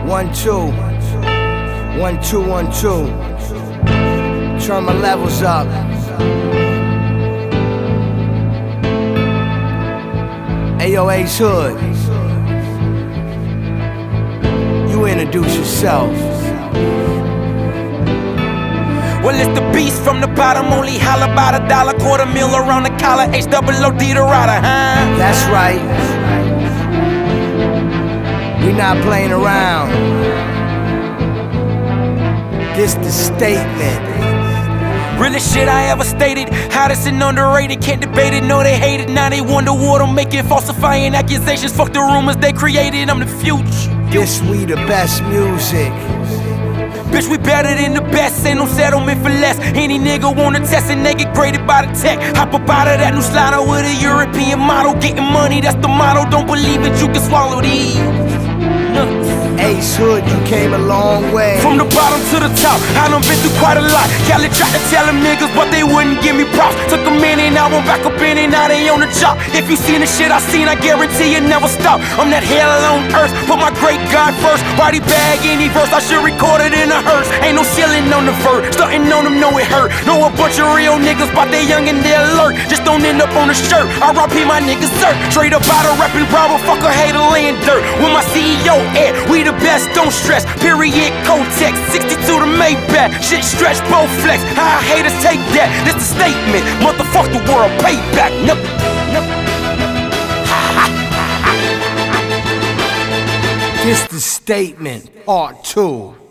1 2 1 2 1 2. Turn my levels up. Ayo, Ace Hood, you introduce yourself. Well, it's the beast from the bottom, only holla about $1, $250,000 around the collar, HOOD the rider, huh? That's right. We not playing around. This the statement. Realest shit I ever stated. Hottest and underrated, can't debate it, no they hate it. Now they wonder what I'm making, falsifying accusations. Fuck the rumors they created, I'm the future. This we the best music. Bitch, we better than the best, ain't no settlement for less. Any nigga wanna test and they get graded by the tech. Hop up out of that new slider with a European model. Getting money, that's the motto. Don't believe it, you can swallow these nuts. Ace Hood, you came a long way. From the bottom to the top, I done been through quite a lot. Cali tried to tell them niggas, but they wouldn't give me props. Took a minute, now I'm back up in it, now they on the job. If you seen the shit I seen, I guarantee it never stop. I'm that hell on earth, put my great God first. Body bag any verse, I should record it in a hearse. Ain't no ceiling on the verse, stunting on them, know it hurt. Know a bunch of real niggas, but they young and they alert. Just don't end up on the shirt, R.I.P. my niggas, sir. Straight up out of rapping, Bravo, fuck a hater laying dirt. With my CEO at, we the best, don't stress. Period, Kotex, 62 to Maybach. Shit stretch, both flex. How haters take that? This the statement. Motherfuck the world, payback. Nope. This the statement. Part 2.